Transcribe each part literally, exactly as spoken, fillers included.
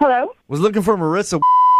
Hello? Was looking for Marissa.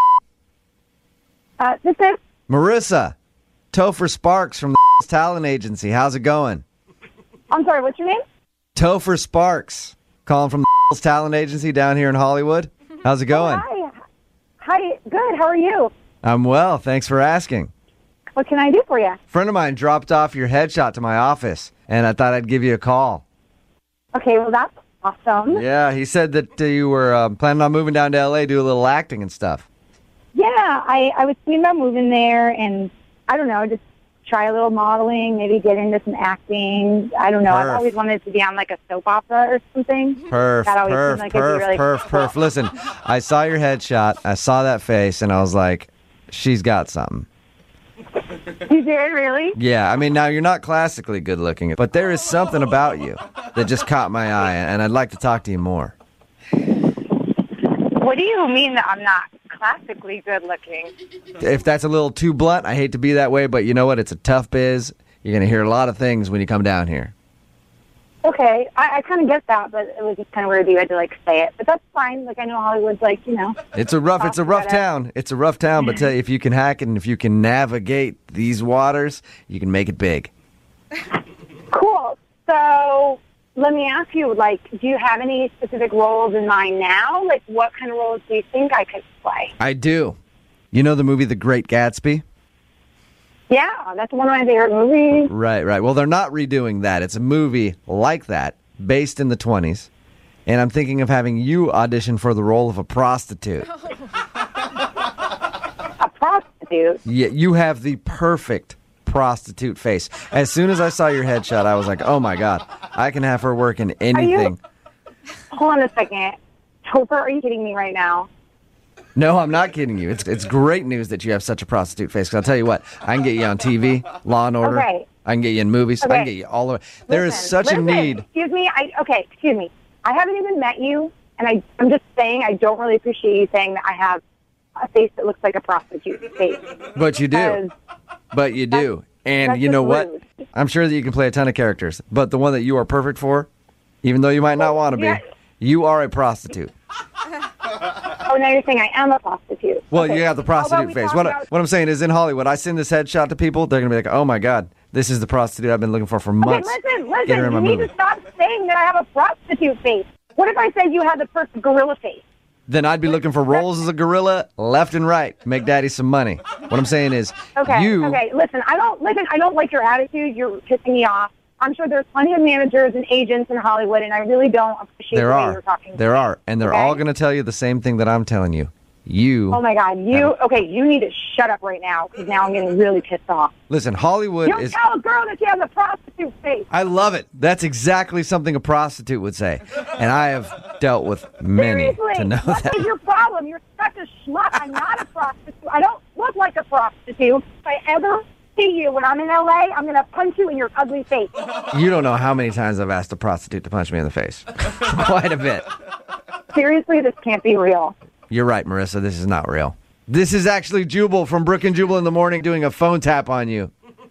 Uh, this is... Marissa, Topher Sparks from the Talent Agency. How's it going? I'm sorry, what's your name? Topher Sparks, calling from the Talent Agency down here in Hollywood. How's it going? Oh, hi. Hi, good. How are you? I'm well. Thanks for asking. What can I do for you? A friend of mine dropped off your headshot to my office, and I thought I'd give you a call. Okay, well, that's awesome. Yeah, he said that uh, you were uh, planning on moving down to L A, do a little acting and stuff. Yeah, I, I was thinking about moving there, and I don't know, just try a little modeling, maybe get into some acting. I don't know. Perf. I've always wanted to be on, like, a soap opera or something. Perf, That always perf, seemed like it'd be perf, really perf, cool. perf. Listen, I saw your headshot, I saw that face, and I was like, she's got something. You did, really? Yeah, I mean, now you're not classically good looking, but there is something about you that just caught my eye, and I'd like to talk to you more. What do you mean that I'm not classically good looking? If that's a little too blunt, I hate to be that way, but you know what? It's a tough biz. You're going to hear a lot of things when you come down here. Okay, I, I kind of get that, but it was just kind of weird you had to, like, say it. But that's fine. Like, I know Hollywood's, like, you know. It's a rough, it's a rough town. It's a rough town, but tell you, if you can hack it and if you can navigate these waters, you can make it big. Cool. So let me ask you, like, do you have any specific roles in mind now? Like, what kind of roles do you think I could play? I do. You know the movie The Great Gatsby? Yeah, that's one of my favorite movies. Right, right. Well, they're not redoing that. It's a movie like that, based in the twenties. And I'm thinking of having you audition for the role of a prostitute. A prostitute? Yeah, you have the perfect prostitute face. As soon as I saw your headshot, I was like, oh my God, I can have her work in anything. Hold on a second. Topher, are you kidding me right now? No, I'm not kidding you. It's it's great news that you have such a prostitute face. Because I'll tell you what, I can get you on T V, Law and Order. Okay. I can get you in movies. I Okay. can get you all over. There is Listen, such listen, a need. Excuse me. I okay. Excuse me. I haven't even met you, and I I'm just saying I don't really appreciate you saying that I have a face that looks like a prostitute's face. But you do. Because But you do. And that's you know just what? rude. I'm sure that you can play a ton of characters. But the one that you are perfect for, even though you might not want to be, Yeah. you are a prostitute. Oh, now you're saying I am a prostitute. Well, Okay. you got the How about prostitute we face. talk What, about- what I'm saying is in Hollywood, I send this headshot to people, they're going to be like, oh my God, this is the prostitute I've been looking for for Okay, months. listen, Get her in listen. my You need movie. to stop saying that I have a prostitute face. What if I said you had the perfect gorilla face? Then I'd be looking for roles as a gorilla left and right. Make daddy some money. What I'm saying is, Okay. you... Okay. Listen, I don't listen. I don't like your attitude. You're pissing me off. I'm sure there's plenty of managers and agents in Hollywood, and I really don't appreciate There the way are. you're talking. There are. And they're Okay? all going to tell you the same thing that I'm telling you. You... Oh my God, you. Okay, you need to shut up right now because now I'm getting really pissed off. Listen, Hollywood You don't is... tell a girl that she has a prostitute face. I love it. That's exactly something a prostitute would say. And I have dealt with many Seriously, to know what that. is your problem? You're such a schmuck. I'm not a prostitute. I don't look like a prostitute. If I ever see you when I'm in L A, I'm going to punch you in your ugly face. You don't know how many times I've asked a prostitute to punch me in the face. Quite a bit. Seriously, this can't be real. You're right, Marissa. This is not real. This is actually Jubal from Brook and Jubal in the Morning doing a phone tap on you.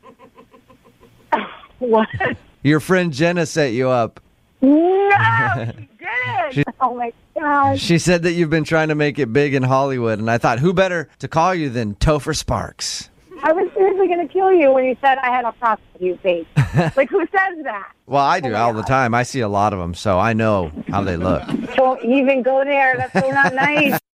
What? Your friend Jenna set you up. No, she didn't. She- Oh my God. She said that you've been trying to make it big in Hollywood, and I thought, who better to call you than Topher Sparks? I was seriously going to kill you when you said I had a prostitute face. Like, who says that? Well, I do Oh my all the God. time. I see a lot of them, so I know how they look. Don't even go there. That's so not nice.